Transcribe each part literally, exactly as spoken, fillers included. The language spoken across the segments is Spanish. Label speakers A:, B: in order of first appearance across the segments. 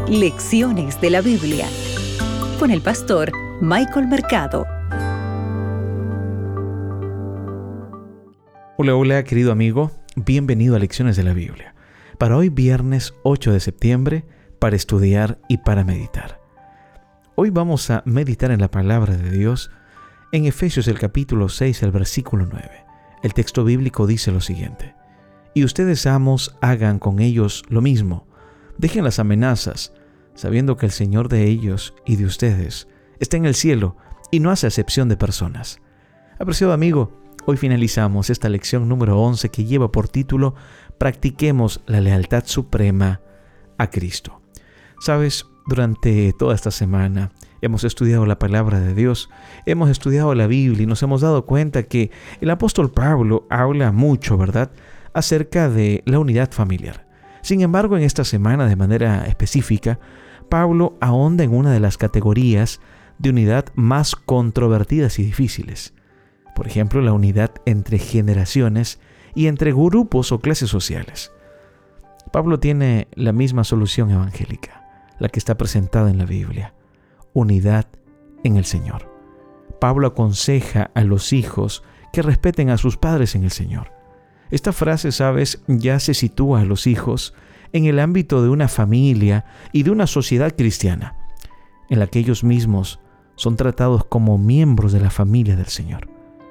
A: Lecciones de la Biblia con el pastor Michael Mercado.
B: Hola, hola, querido amigo. Bienvenido a Lecciones de la Biblia. Para hoy, viernes ocho de septiembre, para estudiar y para meditar. Hoy vamos a meditar en la palabra de Dios en Efesios el capítulo seis, el versículo nueve. El texto bíblico dice lo siguiente: Y ustedes, amos, hagan con ellos lo mismo. Dejen las amenazas, sabiendo que el Señor de ellos y de ustedes está en el cielo y no hace acepción de personas. Apreciado amigo, hoy finalizamos esta lección número once que lleva por título Practiquemos la lealtad suprema a Cristo. Sabes, durante toda esta semana hemos estudiado la palabra de Dios, hemos estudiado la Biblia y nos hemos dado cuenta que el apóstol Pablo habla mucho, ¿verdad?, acerca de la unidad familiar. Sin embargo, en esta semana, de manera específica, Pablo ahonda en una de las categorías de unidad más controvertidas y difíciles. Por ejemplo, la unidad entre generaciones y entre grupos o clases sociales. Pablo tiene la misma solución evangélica, la que está presentada en la Biblia: unidad en el Señor. Pablo aconseja a los hijos que respeten a sus padres en el Señor. Esta frase, sabes, ya se sitúa a los hijos en el ámbito de una familia y de una sociedad cristiana, en la que ellos mismos son tratados como miembros de la familia del Señor.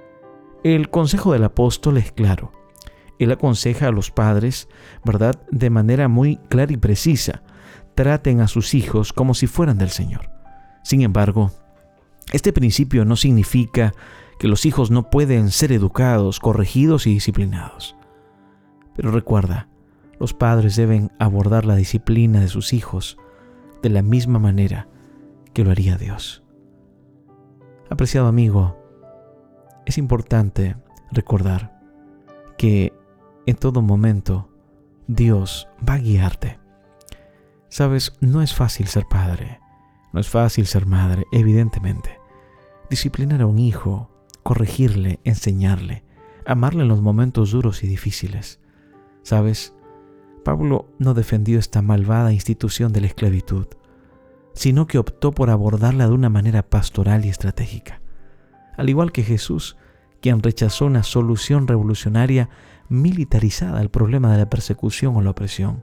B: El consejo del apóstol es claro. Él aconseja a los padres, ¿verdad?, de manera muy clara y precisa: traten a sus hijos como si fueran del Señor. Sin embargo, este principio no significa que los hijos no pueden ser educados, corregidos y disciplinados. Pero recuerda, los padres deben abordar la disciplina de sus hijos de la misma manera que lo haría Dios. Apreciado amigo, es importante recordar que en todo momento Dios va a guiarte. Sabes, no es fácil ser padre, no es fácil ser madre, evidentemente. Disciplinar a un hijo, corregirle, enseñarle, amarle en los momentos duros y difíciles. ¿Sabes? Pablo no defendió esta malvada institución de la esclavitud, sino que optó por abordarla de una manera pastoral y estratégica. Al igual que Jesús, quien rechazó una solución revolucionaria militarizada al problema de la persecución o la opresión.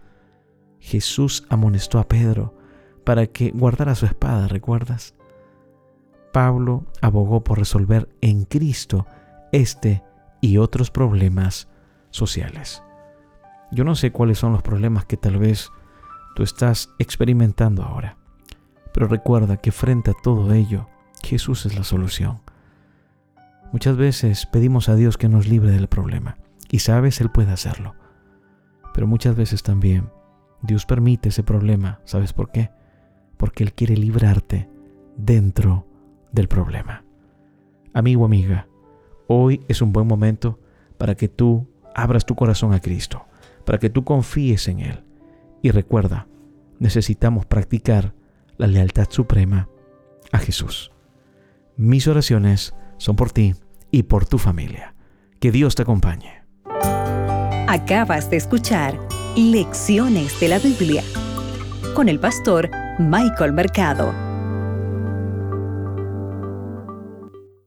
B: Jesús amonestó a Pedro para que guardara su espada, ¿recuerdas? Pablo abogó por resolver en Cristo este y otros problemas sociales. Yo no sé cuáles son los problemas que tal vez tú estás experimentando ahora, pero recuerda que frente a todo ello, Jesús es la solución. Muchas veces pedimos a Dios que nos libre del problema, y sabes, Él puede hacerlo. Pero muchas veces también Dios permite ese problema. ¿Sabes por qué? Porque Él quiere librarte dentro del problema. Amigo, amiga, hoy es un buen momento para que tú abras tu corazón a Cristo, para que tú confíes en Él. Y recuerda, necesitamos practicar la lealtad suprema a Jesús. Mis oraciones son por ti y por tu familia. Que Dios te acompañe.
A: Acabas de escuchar Lecciones de la Biblia con el pastor Michael Mercado.